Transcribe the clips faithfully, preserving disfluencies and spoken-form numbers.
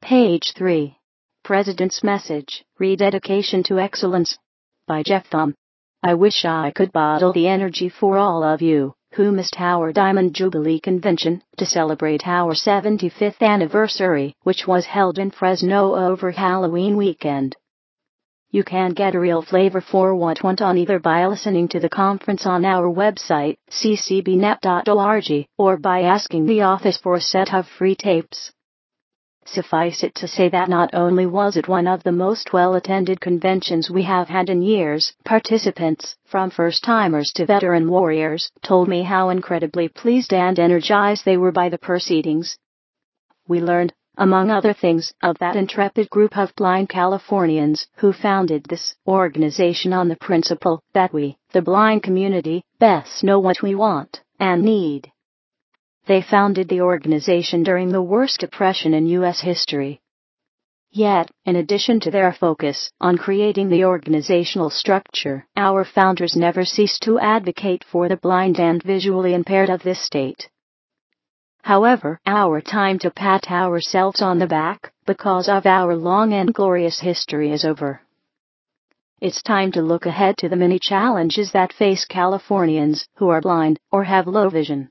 Page three. President's Message, Rededication to Excellence. By Jeff Thumb. I wish I could bottle the energy for all of you who missed our Diamond Jubilee Convention to celebrate our seventy-fifth anniversary, which was held in Fresno over Halloween weekend. You can get a real flavor for what went on either by listening to the conference on our website, c c b net dot org, or by asking the office for a set of free tapes. Suffice it to say that not only was it one of the most well-attended conventions we have had in years, participants, from first-timers to veteran warriors, told me how incredibly pleased and energized they were by the proceedings. We learned, among other things, of that intrepid group of blind Californians who founded this organization on the principle that we, the blind community, best know what we want and need. They founded the organization during the worst depression in U S history. Yet, in addition to their focus on creating the organizational structure, our founders never ceased to advocate for the blind and visually impaired of this state. However, our time to pat ourselves on the back, because of our long and glorious history, is over. It's time to look ahead to the many challenges that face Californians who are blind or have low vision.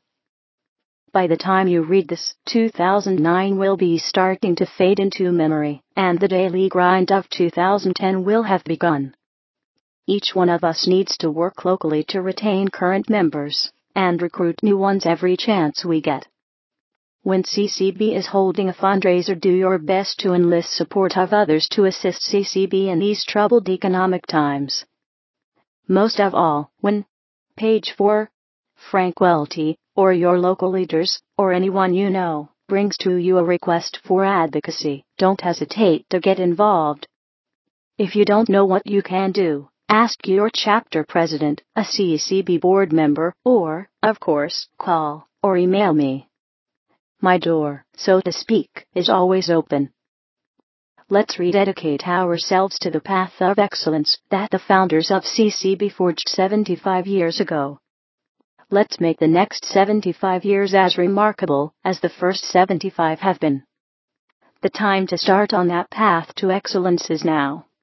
By the time you read this, two thousand nine will be starting to fade into memory, and the daily grind of two thousand ten will have begun. Each one of us needs to work locally to retain current members, and recruit new ones every chance we get. When C C B is holding a fundraiser, do your best to enlist support of others to assist C C B in these troubled economic times. Most of all, when Page four. Frank Welty, or your local leaders, or anyone you know, brings to you a request for advocacy, don't hesitate to get involved. If you don't know what you can do, ask your chapter president, a C C B board member, or, of course, call or email me. My door, so to speak, is always open. Let's rededicate ourselves to the path of excellence that the founders of C C B forged seventy-five years ago. Let's make the next seventy-five years as remarkable as the first seventy-five have been. The time to start on that path to excellence is now.